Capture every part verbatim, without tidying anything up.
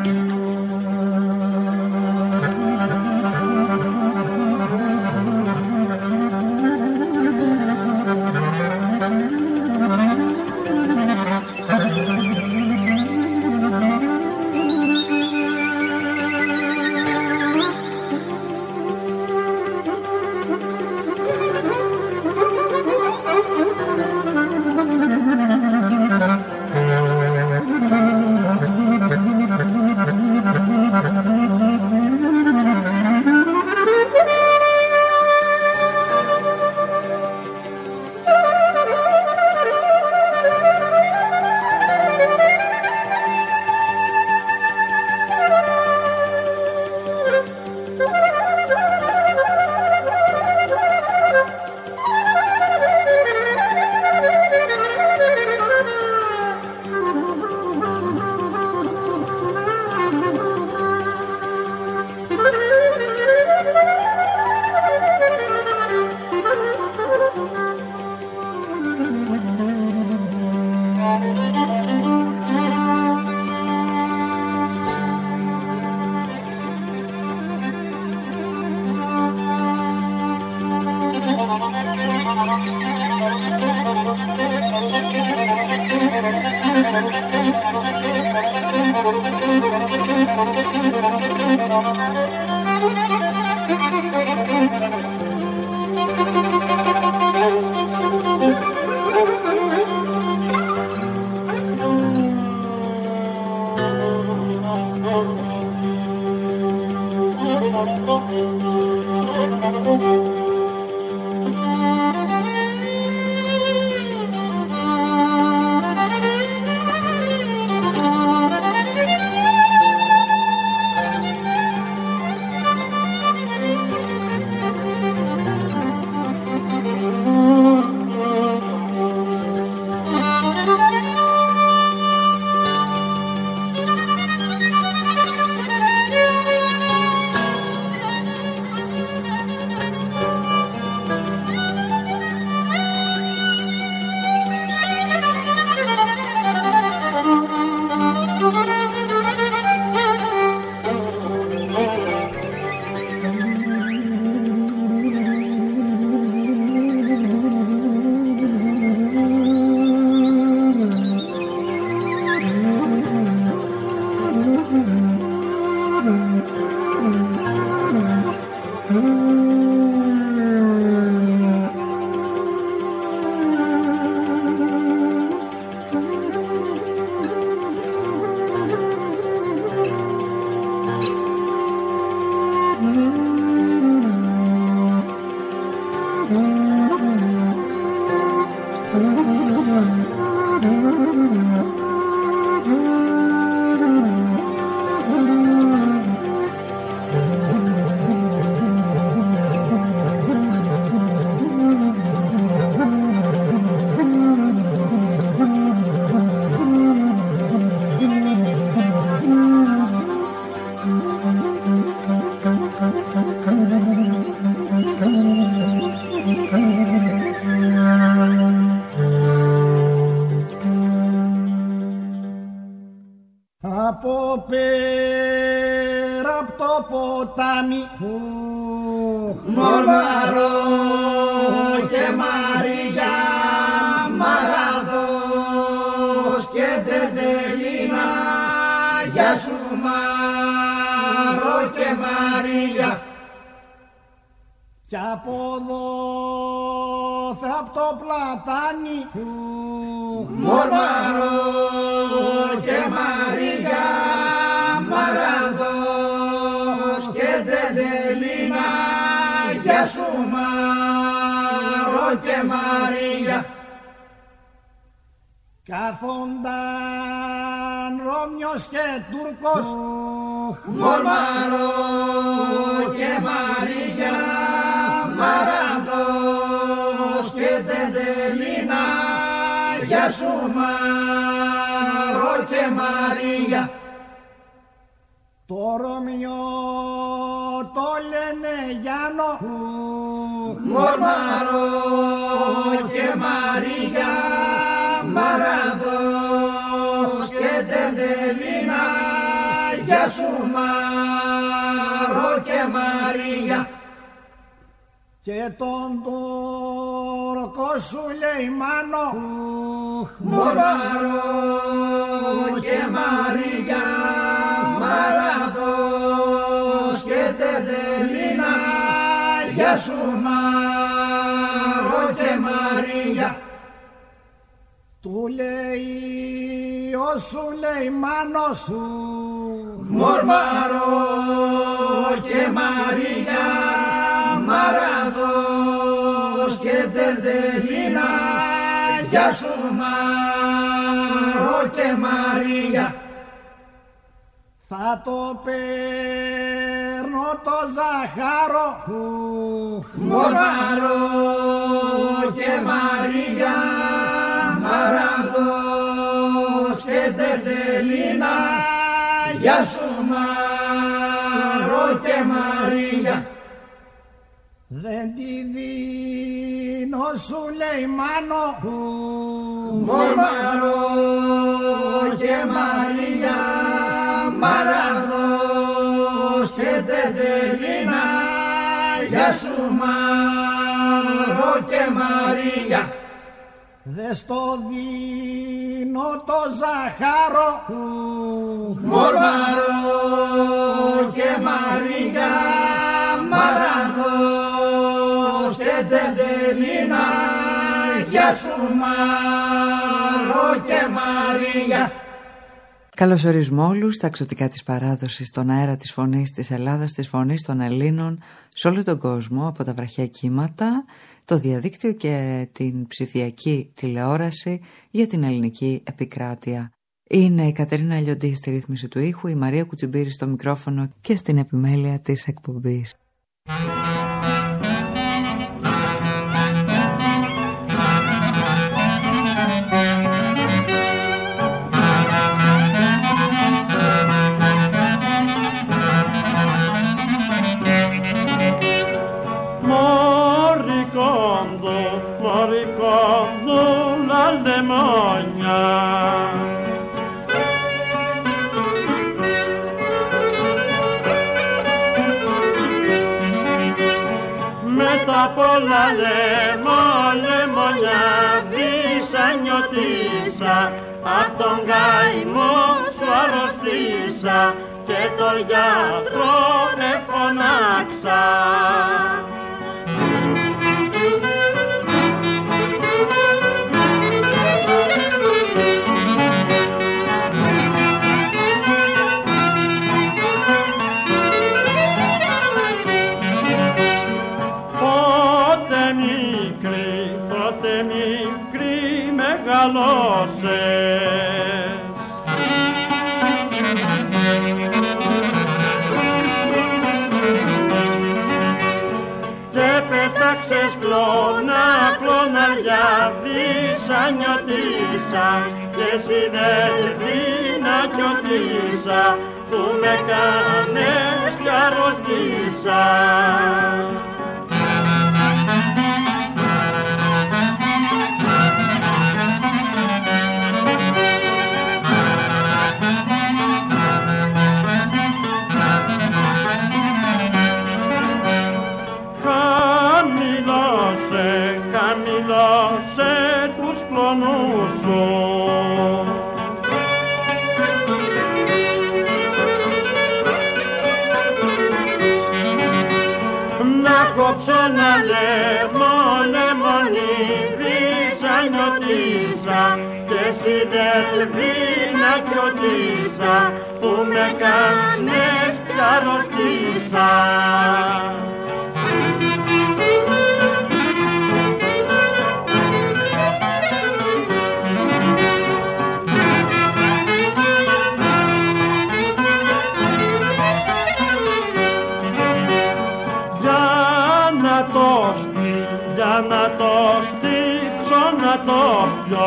Από πέρα απ' το ποτάμι Μορμαρό και Μαρία, Μαραδός και Τεντελίνα, γεια σου Μαρό και Μαρία. Κι από εδώ απ' το πλατάνι Μορμαρό και Μαρία, Μαραδός και Τεντελίνα, γεια σου Μαρό και Μαρία. Κάθονταν Ρώμιος και Τούρκος Μορμαρό και Μαρία, Μαραδός και Τεντελίνα, γεια σου Μαρό και Μαρία. Το Ρώμιο το λένε Γιάννο Μορμαρό και Μαρία, Μαραδός και Τεντελίνα, γεια σου Μάρο και Μαρία. Και τον Τούρκο σου λέει Μάνο, Μάρο και Μαρία, Μαραδός και Τεντελίνα, γεια σου Μάρο και Μαρία. Του λέει ο σου λέει Μάνο σου, Μορμάρο και Μαρία, Μαραδός και Τεντελίνα, γεια σου Μάρο και Μαρία. Θα το παίρνω το ζάχαρο, Μορμάρο και Μαρία, Μαραδός και Τεντελίνα, γεια σου Μάρο και Μαρία. Δεν τη δίνω σου λέει Μάνο, Μορμάρο και Μαρία, Μαραδός και Τεντελίνα, γεια σου Μάρο και Μαρία. δε στο δίνω το ζάχαρο, Μορμάρο και Μαρία, Μαραδός και Τεντελίνα, γεια σου Μάρο και Μαρία. Καλώς ορίσмо όλους στα εξωτικά της παράδοσης, στον αέρα της φωνής της Ελλάδας, της φωνής των Ελλήνων, σε όλο τον κόσμο, από τα βραχιά κύματα, το διαδίκτυο και την ψηφιακή τηλεόραση για την ελληνική επικράτεια. Είναι η Κατερίνα Λιοντή στη ρύθμιση του ήχου, η Μαρία Κουτσιμπήρη στο μικρόφωνο και στην επιμέλεια της εκπομπής. Πολλά λέμο, λεμονιά, δυσανιωτήσα, απ' τον καημό σου αρρωστήσα και τον γιατρό εφωνάξα. Μεγαλώσες και πέταξες κλώνα, κλωναριά, δυσανιωτήσα και συνέλβηνα κι οτίσα που με κάνες κι αρρωστήσα. Χαμηλώσε τους κλονούς σου να κόψω ένα λέμο, λεμονί, δυσανιωτήσα και συνελβίνα κι οτίσα που με κάνες κι αρρωστήσα. Για να το στύψω, να το πιω,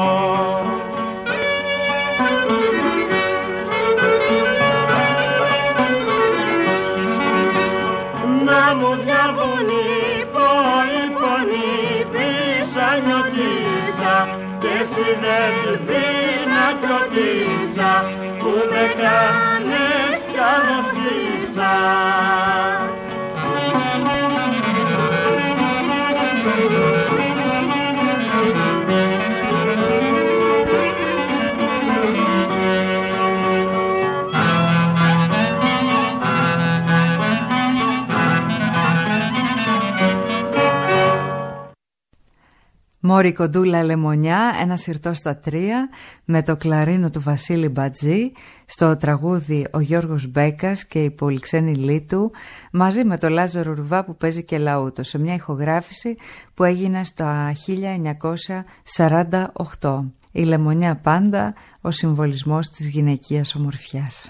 να μου διαβούν οι φωνή, δυσανιωτήσα και συνελβίνα κι οτίσα που με κάνες Μόρι κοντούλα λεμονιά, ένα συρτό στα τρία, με το κλαρίνο του Βασίλη Μπατζή, στο τραγούδι ο Γιώργος Μπέκας και η πολυξένη Λίτου, μαζί με το Λάζαρο Ρουβά που παίζει και λαούτο, σε μια ηχογράφηση που έγινε στο χίλια εννιακόσια σαράντα οκτώ. Η λεμονιά πάντα, ο συμβολισμός της γυναικείας ομορφιάς.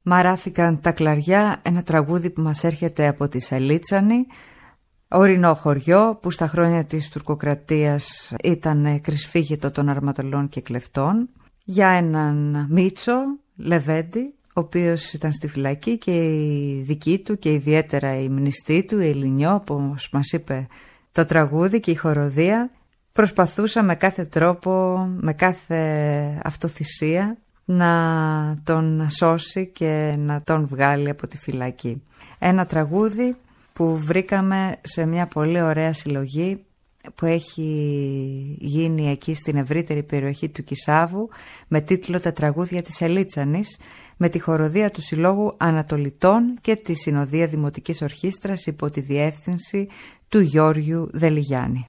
Μαράθηκαν τα κλαριά, ένα τραγούδι που μας έρχεται από τη Σελίτσανη, ορεινό χωριό που στα χρόνια της τουρκοκρατίας ήταν κρυσφύγετο των αρματολών και κλεφτών, για έναν Μίτσο Λεβέντη, ο οποίος ήταν στη φυλακή και η δική του και ιδιαίτερα η μνηστή του, η Ελληνιό, όπως μας είπε το τραγούδι και η χοροδία, προσπαθούσα με κάθε τρόπο, με κάθε αυτοθυσία να τον σώσει και να τον βγάλει από τη φυλακή. Ένα τραγούδι που βρήκαμε σε μια πολύ ωραία συλλογή που έχει γίνει εκεί στην ευρύτερη περιοχή του Κισάβου με τίτλο «Τα τραγούδια της Σελίτσανης», με τη χοροδία του Συλλόγου Ανατολιτών και τη Συνοδεία Δημοτικής Ορχήστρας υπό τη διεύθυνση του Γιώργιου Δελιγιάννη.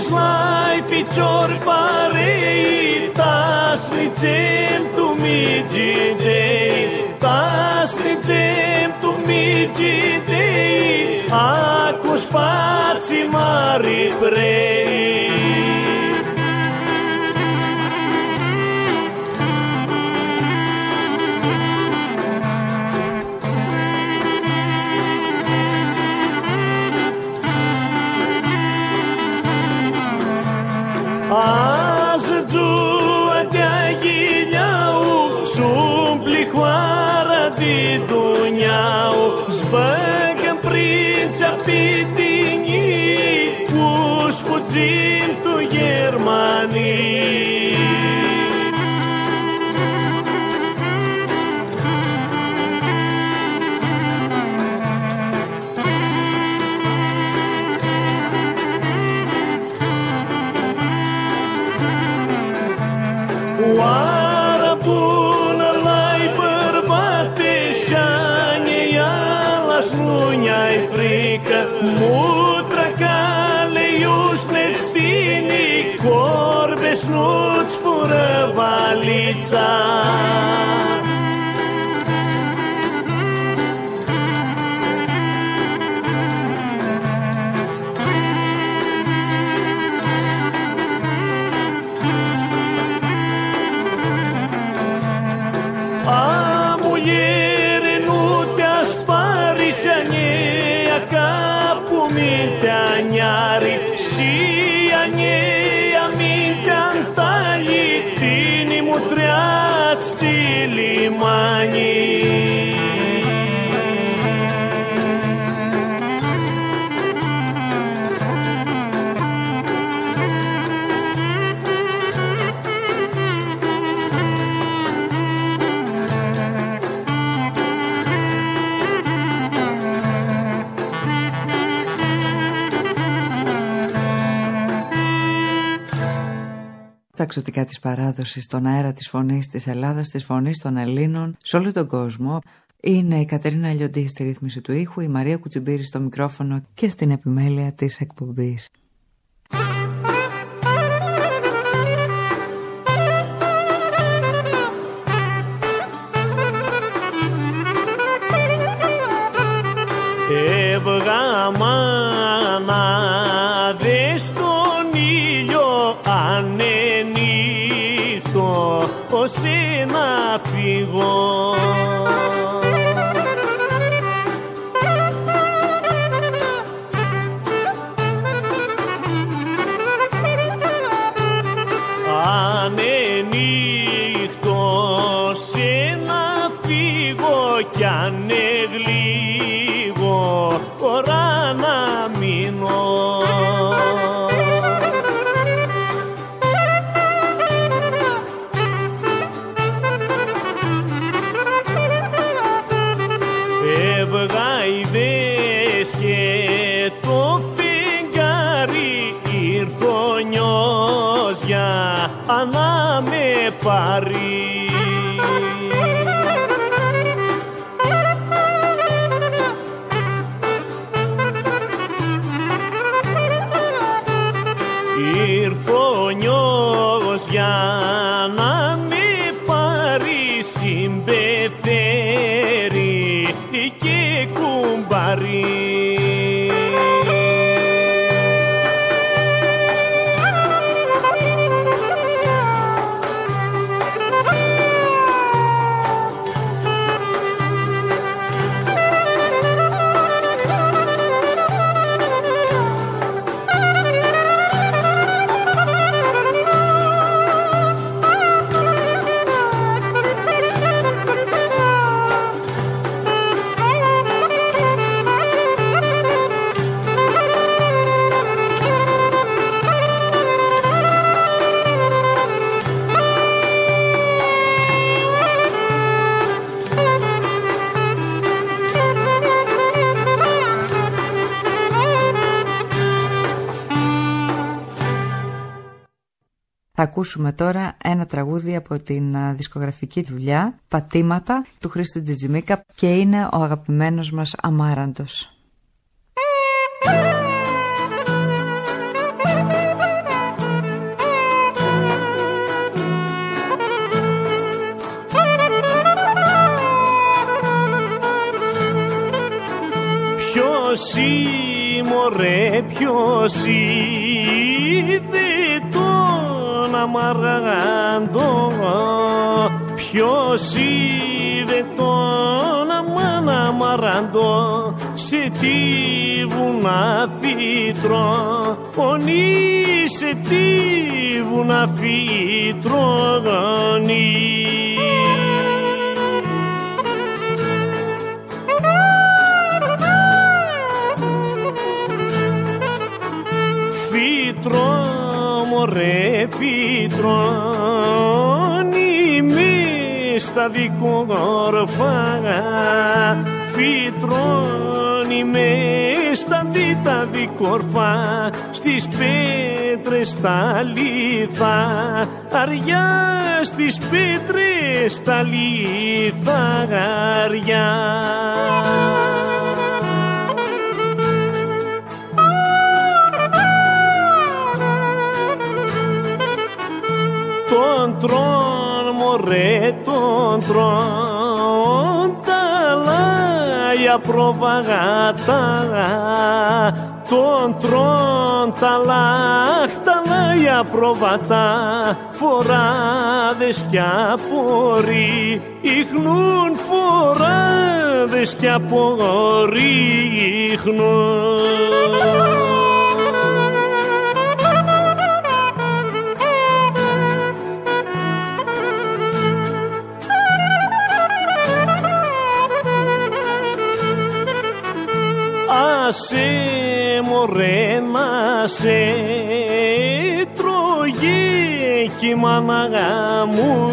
lai picior parei, tas licem tu migidei, tas licem tu migidei, acus paci mari prei. Az giua de giliau, sumpli khoara di duniau, zbăgăm prința pitinii, pus fugim tu Germanii. Oară bună l-ai bărbate, și-ane ialas nu-i frică, mutra cale iusneți tine, corbeș nu-ți fură valița. Τα εξωτικά της παράδοσης στον αέρα της φωνής της Ελλάδας, της φωνής των Ελλήνων σε όλο τον κόσμο. Είναι η Κατερίνα Λιοντή στη ρύθμιση του ήχου, η Μαρία Κουτσιμπήρη στο μικρόφωνο και στην επιμέλεια της εκπομπής. Έβγα μάνα δε στον ήλιο ανενύχτω ως να φύγω. Ανενύχτω σε να φύγω κι ανεγλίγω ώρα να μείνω. Έβγα ιδέες και το φεγγάρι ήρθω νιός για να με πάρει. Ήρθω νιός για να με πάρει, συμπεθέρει και κουμπάρει. Θα ακούσουμε τώρα ένα τραγούδι από την δισκογραφική δουλειά «Πατήματα» του Χρήστου Τζιτζιμίκα και είναι ο αγαπημένος μας Αμάραντος. ποιος ή μωρέ ποιος είδε τον αμαράντο, ποιος είδε τον αμαράντο σε τι βουνά φυτρώνει, σε τι βουνά φυτρώνει. Φυτρώ μωρέ φυτρώνει μες στα δικόρφα, φυτρώνει μες στα δίτα δικόρφα, στις πέτρες τα λιθαριά, στις πέτρες τα λιθαριά. Τον τρών μωρέ τον τρών τα λάγια προβαγατά, τον τρών τα λάχτα λάγια προβατά, φοράδες κι απορρί ίχνουν, φοράδες κι απορρί ίχνουν. Σε μωρέ να σε τρώγε κι η μάνα μου,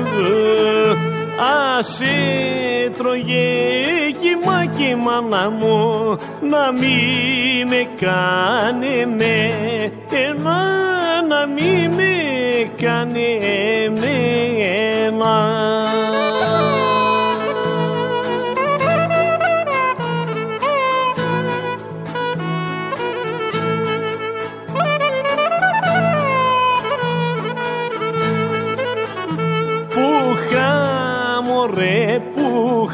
άσε τρώγε κι η μα κι η μάνα μου, να μην με κάνε με ένα, να μην με κάνε με ένα. Μωρέ που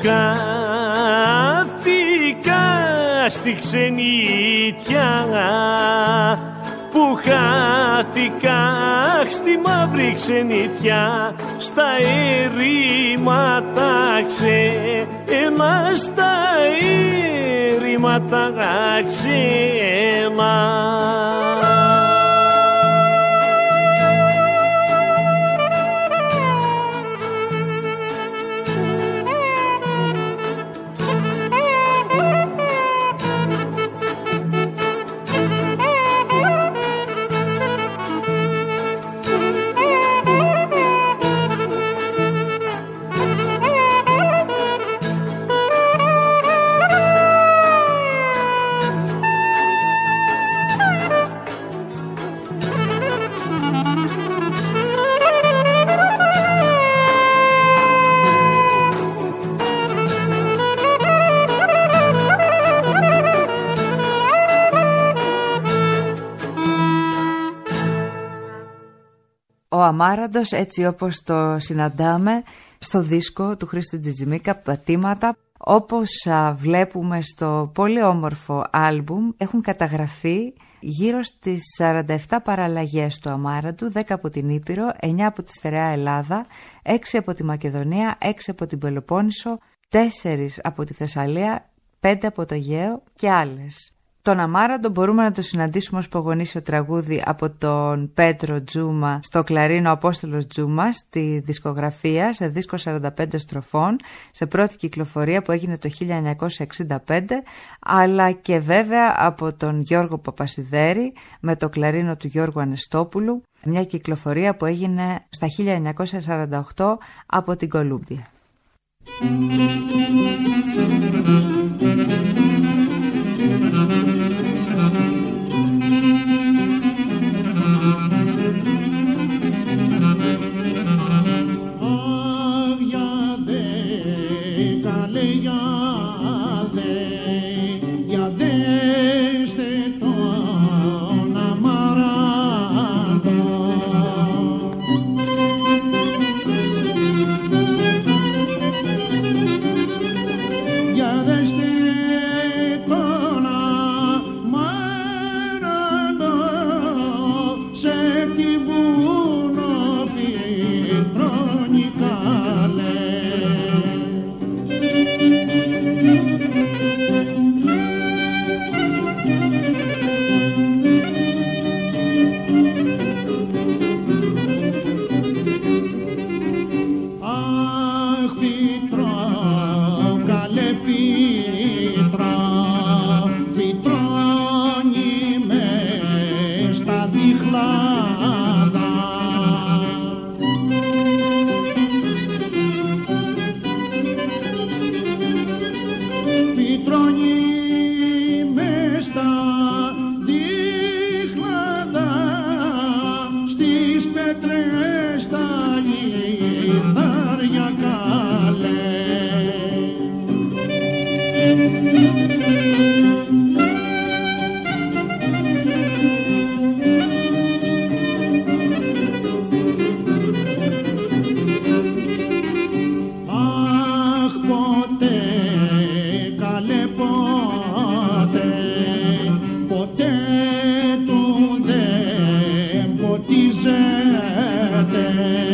χάθηκα στη ξενιτιά, που χάθηκα στη μαύρη ξενιτιά, στα ερήματα ξένα, στα ερήματα ξένα. Ο Αμάραντος, έτσι όπως το συναντάμε στο δίσκο του Χρήστου Τζιτζιμίκα, πατήματα, όπως α, βλέπουμε στο πολύ όμορφο άλμπουμ, έχουν καταγραφεί γύρω στις σαράντα επτά παραλλαγές του Αμάραντου, δέκα από την Ήπειρο, εννιά από τη στερεά Ελλάδα, έξι από τη Μακεδονία, έξι από την Πελοπόννησο, τέσσερα από τη Θεσσαλία, πέντε από το Αιγαίο και άλλες. Τον Αμάραντο μπορούμε να το συναντήσουμε ως προγονήσιο τραγούδι από τον Πέτρο Τζούμα στο κλαρίνο Απόστολος Τζούμα στη δισκογραφία σε δίσκο σαράντα πέντε στροφών, σε πρώτη κυκλοφορία που έγινε το χίλια εννιακόσια εξήντα πέντε, αλλά και βέβαια από τον Γιώργο Παπασιδέρη με το κλαρίνο του Γιώργου Ανεστόπουλου, μια κυκλοφορία που έγινε στα χίλια εννιακόσια σαράντα οκτώ από την Κολούμπια. Thank you. διχλάδα. Φυτρώνει μες στα διχλάδα, στις πέτρες τα λιθάρια καλέ. Αχ, ποτέ, καλέ ποτέ, ποτέ του δεν ποτίζεται.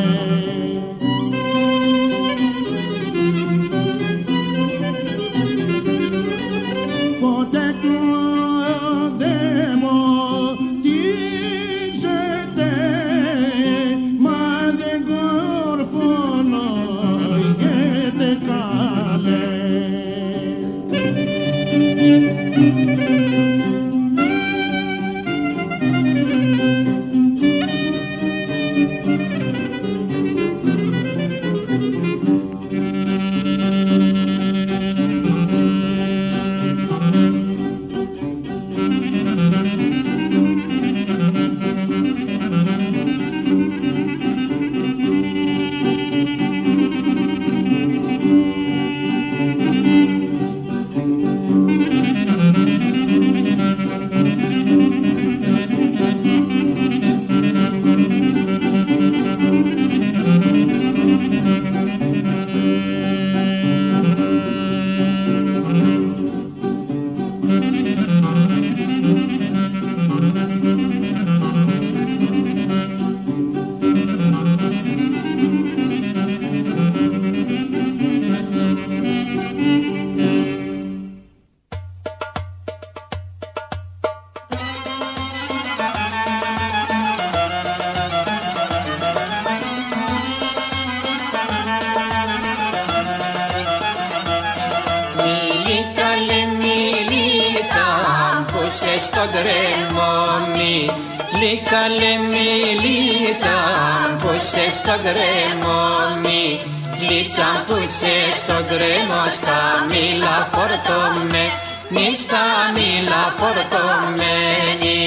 Ποτέ του δεν ποτίζεται, μα δεν κορφολογέται καλέ. στον κρεμόνι, λίκαλε μιλίτσα που σε στον κρεμόνι, λίτσα που σε στον κρεμό στα μήλα φορτωμένη, στα μήλα φορτωμένη.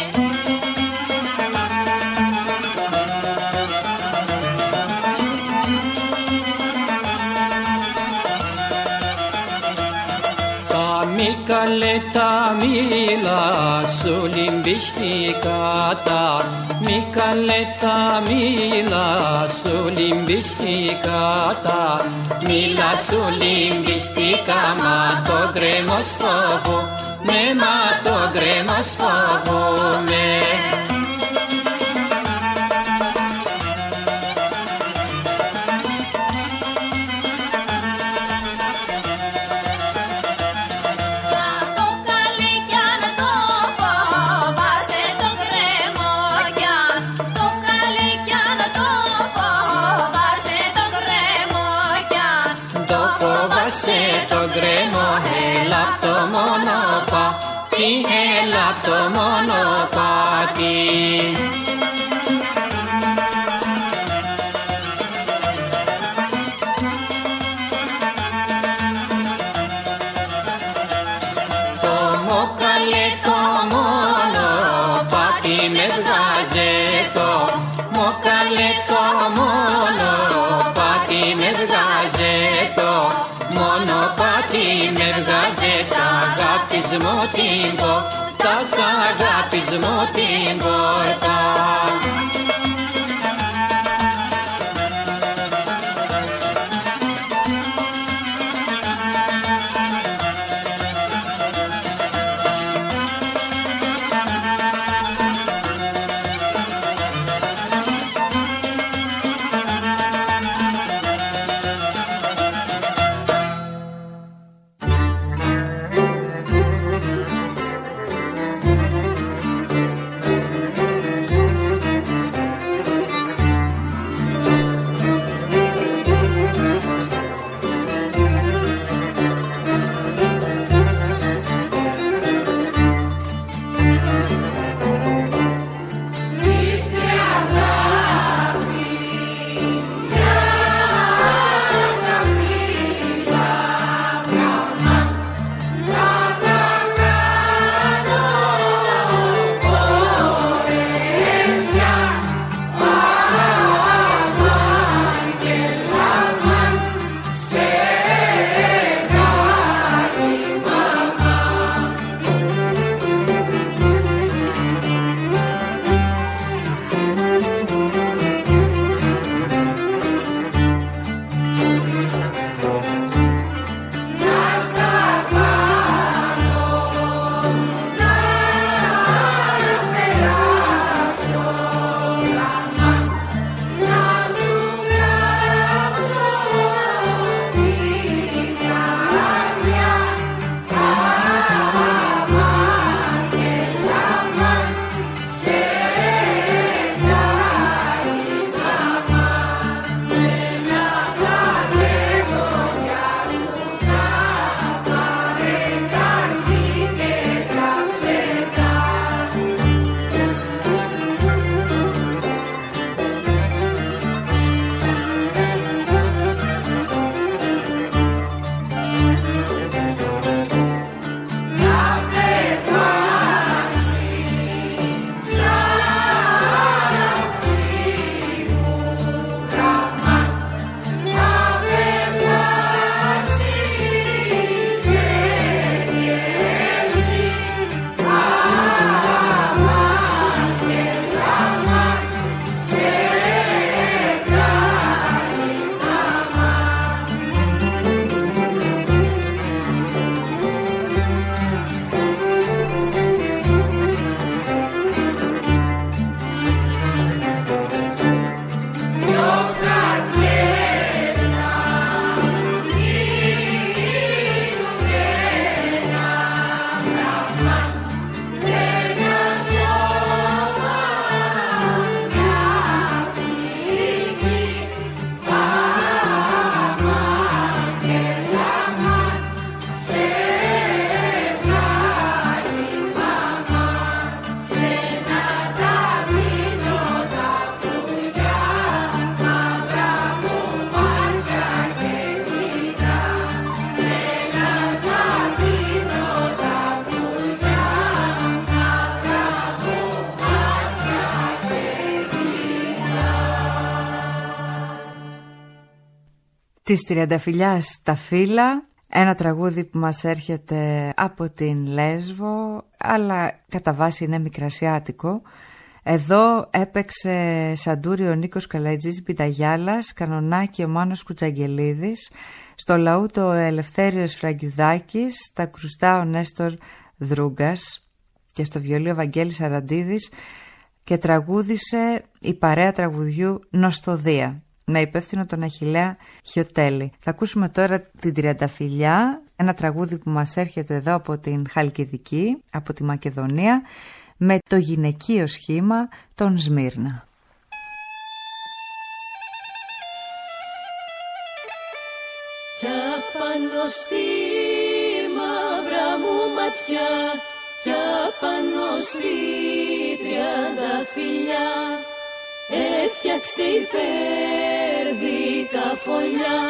Καλέ τα μήλα σου λιμπιστικάτα, μη καλέ τα μήλα σου λιμπιστικάτα, μήλα σου λιμπιστικά, μα το γκρέμο σφοβού, με μα το γκρέμο σφοβού με. Το γκρέμο, έλα το μονοπάτι, έλα το μονοπάτι. Το μοκαλέ το μονοπάτι με βγάζετο, μοκαλέ το μονοπάτι με βγάζετο. Μονοπάτι με βγάζε τσαγάπης μου την πόρτα, τσαγάπης μου την πόρτα. της Τριανταφυλλιάς τα φύλλα, ένα τραγούδι που μας έρχεται από την Λέσβο, αλλά κατά βάση είναι μικρασιάτικο. Εδώ έπαιξε σαντούρι ο Νίκος Καλατζής Πιταγιάλας, κανονάκι ο Μάνος Κουτσαγγελίδης, στο λαούτο ο Ελευθέριος Φραγκιουδάκης, στα κρουστά ο Νέστορ Δρούγκας και στο βιολί ο Βαγγέλης Αραντίδης, και τραγούδισε η παρέα τραγουδιού Νοστοδία, με υπεύθυνο τον Αχιλλέα Χιωτέλη. Θα ακούσουμε τώρα την Τριανταφυλλιά, ένα τραγούδι που μας έρχεται εδώ από την Χαλκιδική, από τη Μακεδονία, με το γυναικείο σχήμα των Σμύρνα. Κι απάνω στη μαύρα μου ματιά, κι απάνω στη Τριανταφυλλιά, έφτιαξε υπέρδικα φωλιά.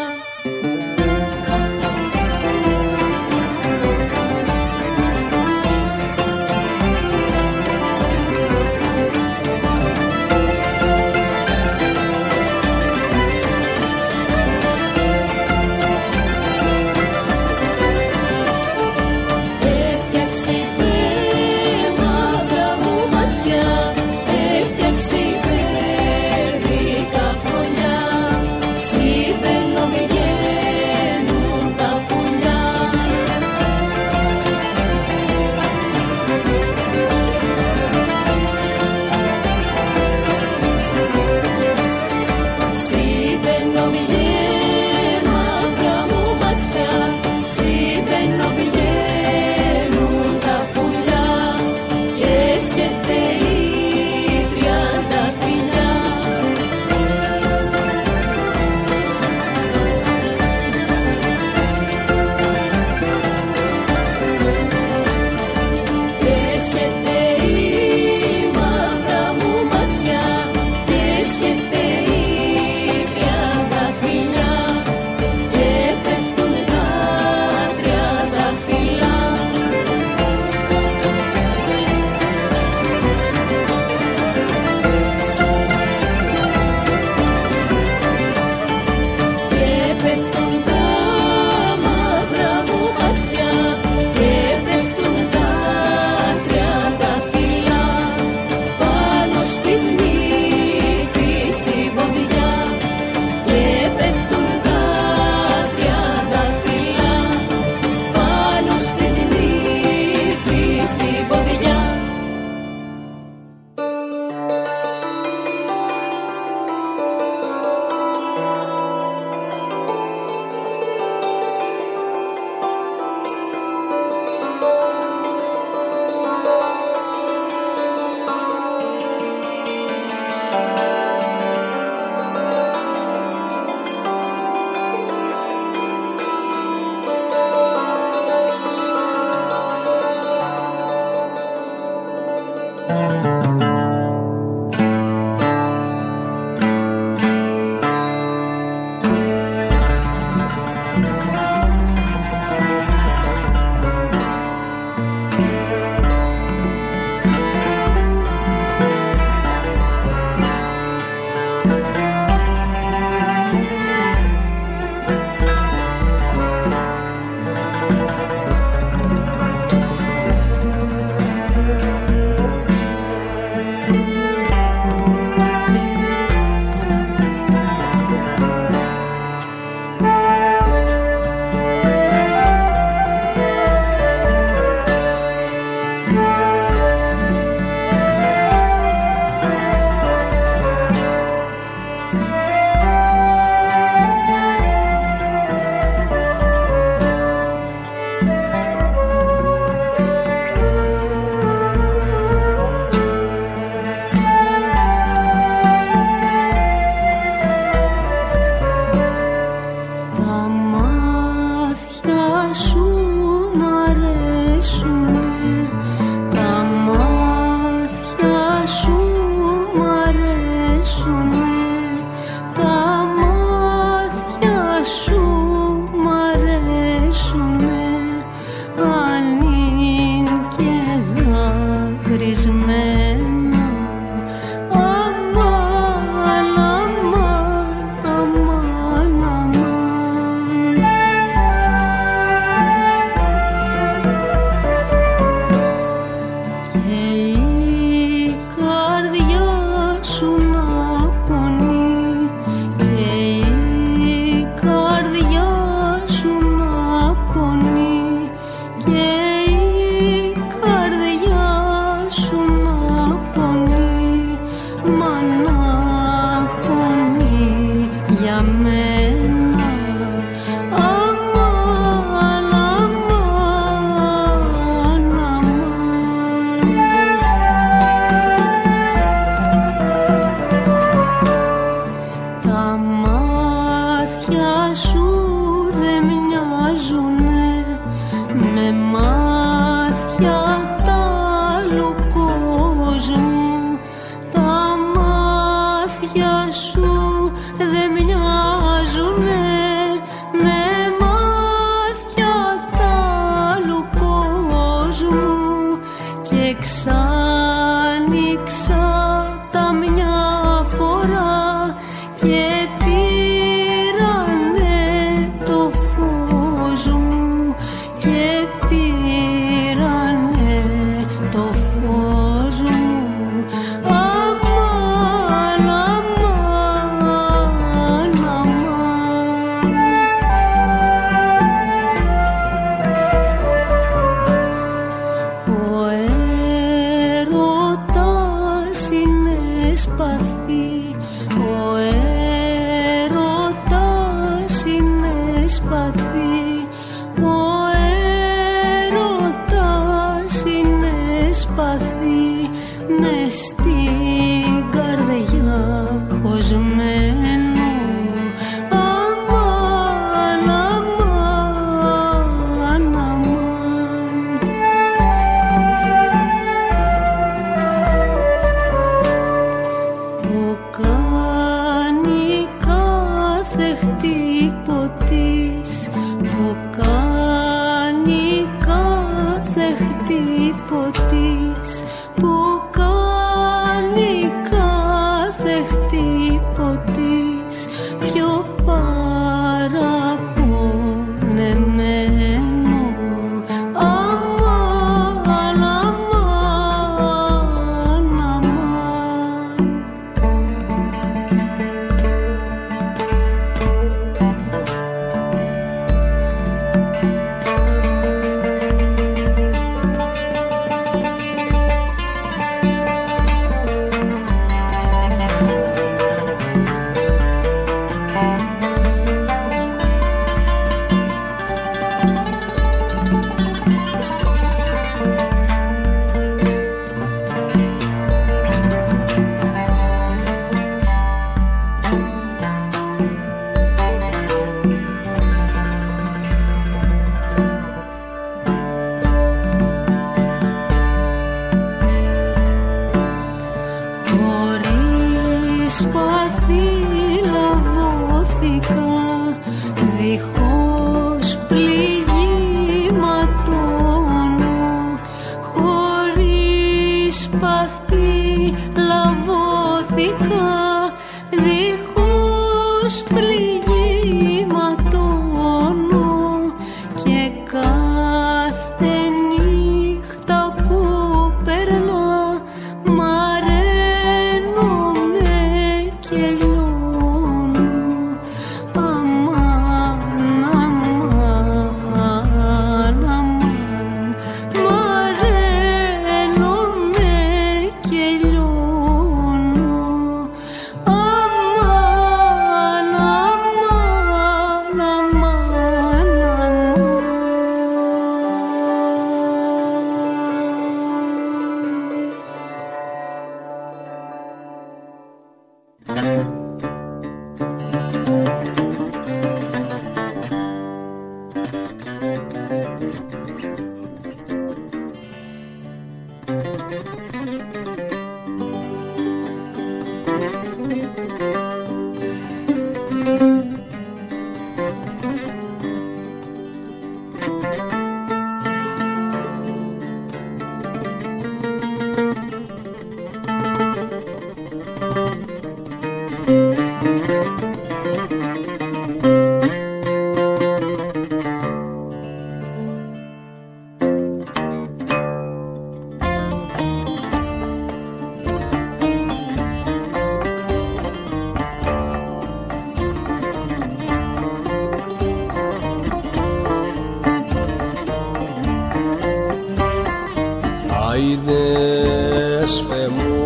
Άιδες Θεέ μου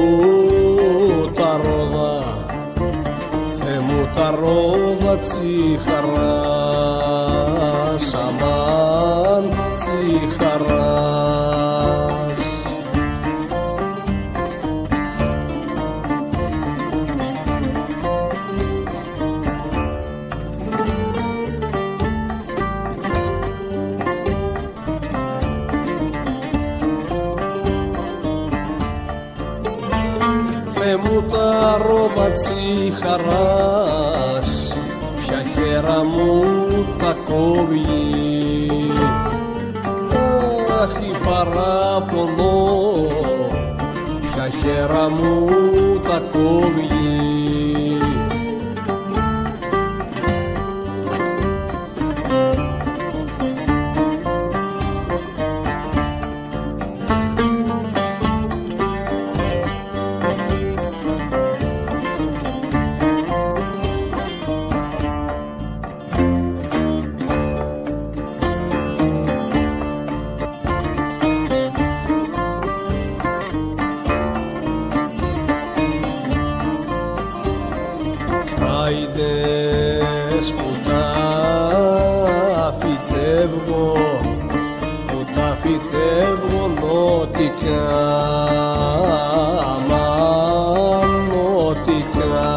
τα ρόδα, Θεέ μου τα ρόδα τσιχαράς, αμάν τσιχαράς. Θεέ μου τα ρόδα τσιχαράς, ποια χέρα μου τα κόβει. Αχ, η παράπονο, ποια χέρα μου τα κόβει. Άιδες που τα φυτεύω, που τα φυτεύω νότικα, αμάν νότικα.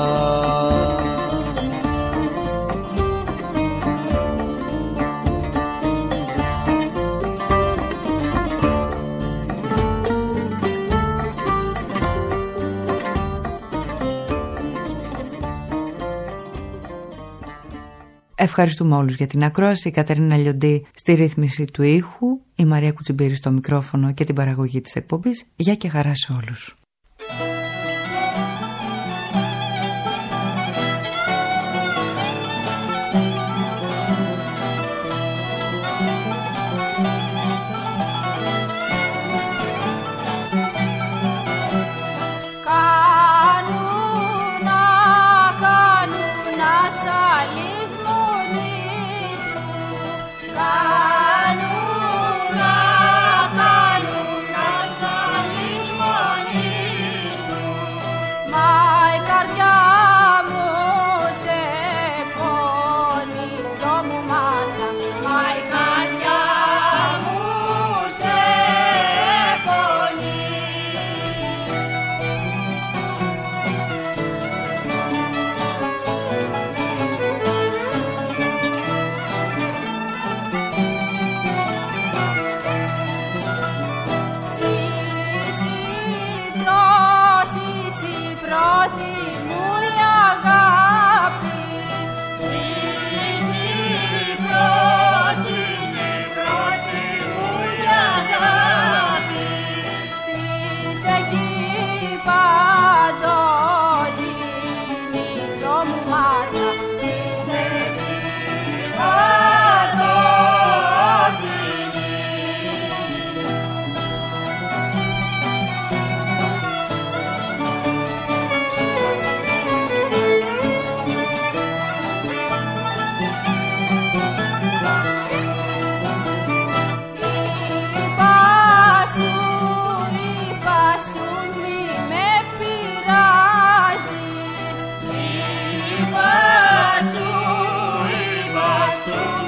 Ευχαριστούμε όλους για την ακρόαση. Η Κατερίνα Λιοντή στη ρύθμιση του ήχου, η Μαρία Κουτσιμπήρη στο μικρόφωνο και την παραγωγή της εκπομπής. Γεια και χαρά σε όλους. Σου